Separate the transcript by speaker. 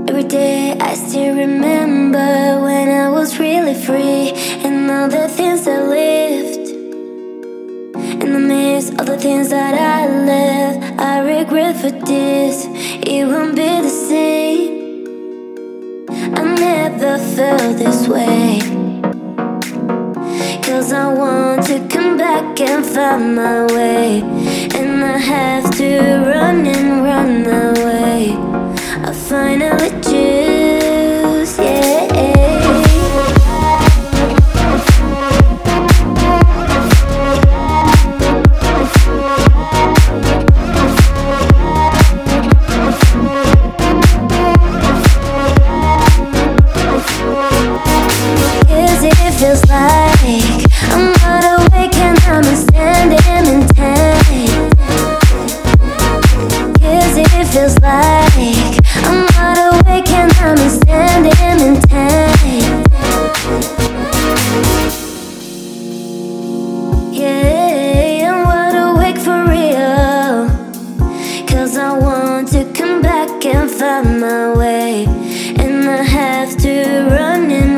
Speaker 1: Every day I still remember when I was really free, and all the things I lived. In the midst of the things that I left, I regret for this. It won't be the same. I never felt this way, 'cause I want to come back and find my way, and I have to run and run away. I finally choose, yeah. Feels like I'm not awake and I'm standing in time. 'Cause it feels like I'm not awake and I'm standing in time. Yeah, I'm wide awake for real, 'cause I want to come back and find my way, and I have to run and